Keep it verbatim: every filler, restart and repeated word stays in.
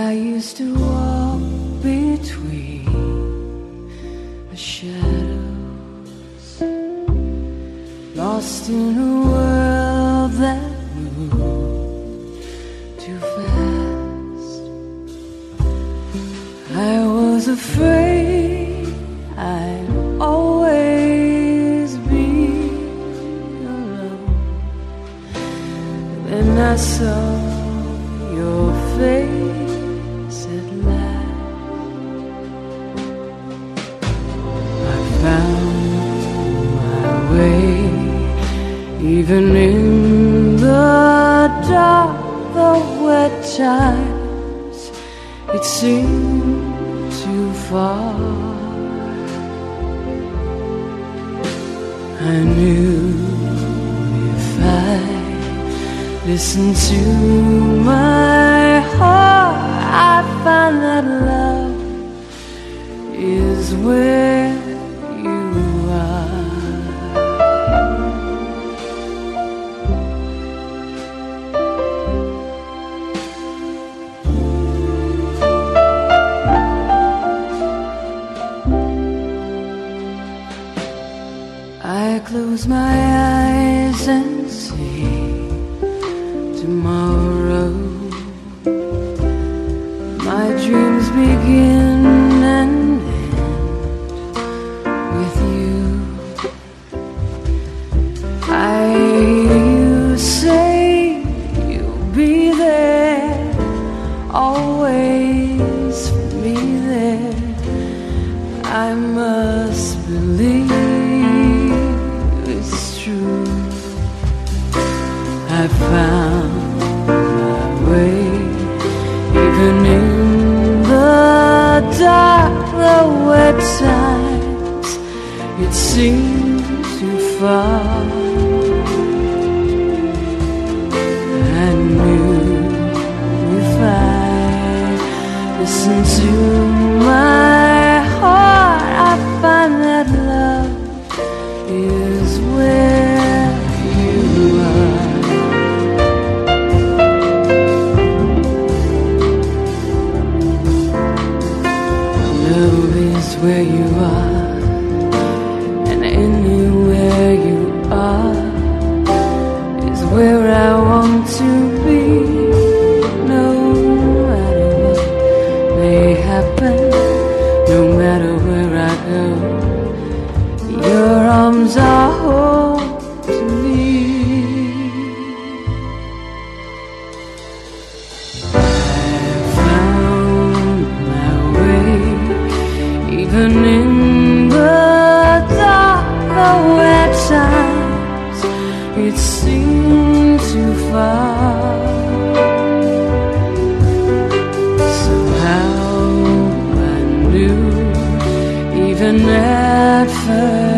I used to walk between the shadows, lost in a world that moved too fast. I was afraid I'd always be alone. Then I saw your face at last. I found my way, even in the dark, the wet times. It seemed too far. I knew if I listened to my heart, I find that love is where you are. I close my eyes and see tomorrow. My dreams begin and end with you. I hear you say you'll be there, always for me there. I must believe it's true. I found my way, even in the dark, the wet times. It seemed too far. I knew if I listened to my heart, I find that love is where you are. Love is where you are, and anywhere you are is where I want to be. No matter what may happen, no matter where I go, your arms are home to me. I found my way, even in the dark, the wet times. It seemed too far. Somehow I knew, even at first,